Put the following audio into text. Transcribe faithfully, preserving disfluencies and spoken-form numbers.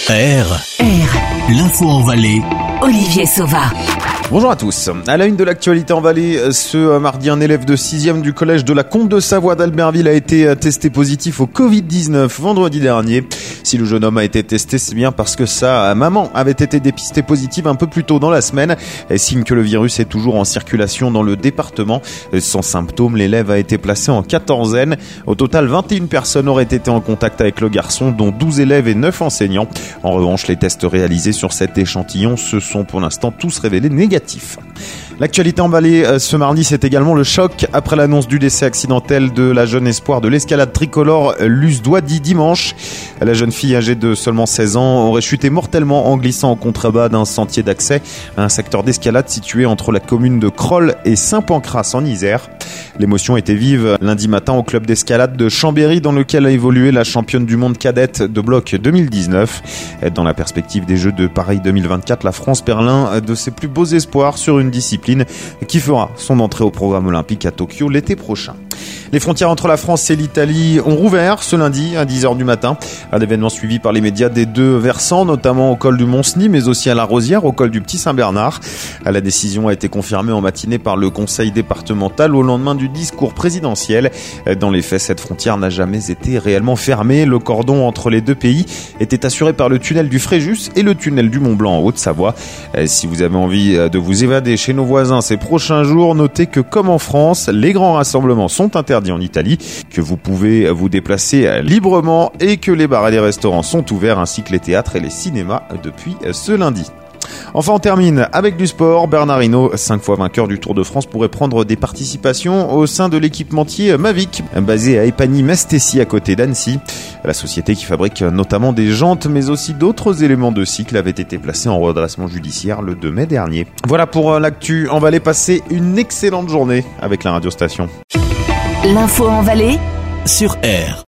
R. R. L'info en Valais. Olivier Sauva. Bonjour à tous. À la une de l'actualité en Valais, ce mardi, un élève de sixième du collège de la Combe de Savoie d'Albertville a été testé positif au covid dix-neuf vendredi dernier. Si le jeune homme a été testé, c'est bien parce que sa maman avait été dépistée positive un peu plus tôt dans la semaine. Signe que le virus est toujours en circulation dans le département. Sans symptômes, l'élève a été placé en quatorzaine. Au total, vingt et une personnes auraient été en contact avec le garçon, dont douze élèves et neuf enseignants. En revanche, les tests réalisés sur cet échantillon se sont pour l'instant tous révélés négatifs. L'actualité en Valais ce mardi, c'est également le choc après l'annonce du décès accidentel de la jeune espoir de l'escalade tricolore Luce Douady dimanche. La jeune fille âgée de seulement seize ans aurait chuté mortellement en glissant en contrebas d'un sentier d'accès à un secteur d'escalade situé entre la commune de Crolles et Saint-Pancras en Isère. L'émotion était vive lundi matin au club d'escalade de Chambéry dans lequel a évolué la championne du monde cadette de bloc deux mille dix-neuf. Dans la perspective des Jeux de Paris deux mille vingt-quatre, la France perd l'un de ses plus beaux espoirs sur une discipline qui fera son entrée au programme olympique à Tokyo l'été prochain. Les frontières entre la France et l'Italie ont rouvert ce lundi à dix heures du matin. Un événement suivi par les médias des deux versants, notamment au col du Mont-Cenis, mais aussi à la Rosière, au col du Petit-Saint-Bernard. La décision a été confirmée en matinée par le conseil départemental au lendemain du discours présidentiel. Dans les faits, cette frontière n'a jamais été réellement fermée. Le cordon entre les deux pays était assuré par le tunnel du Fréjus et le tunnel du Mont-Blanc en Haute-Savoie. Si vous avez envie de vous évader chez nos voisins ces prochains jours, notez que comme en France, les grands rassemblements sont interdits en Italie, que vous pouvez vous déplacer librement et que les bars et les restaurants sont ouverts ainsi que les théâtres et les cinémas depuis ce lundi. Enfin, on termine avec du sport. Bernard Hinault, cinq fois vainqueur du Tour de France, pourrait prendre des participations au sein de l'équipementier Mavic, basé à Épagny-Mestessy à côté d'Annecy. La société qui fabrique notamment des jantes mais aussi d'autres éléments de cycle avait été placée en redressement judiciaire le deux mai dernier. Voilà pour l'actu en Valais. Passez une excellente journée avec la radio station. L'info en Valais Sur R.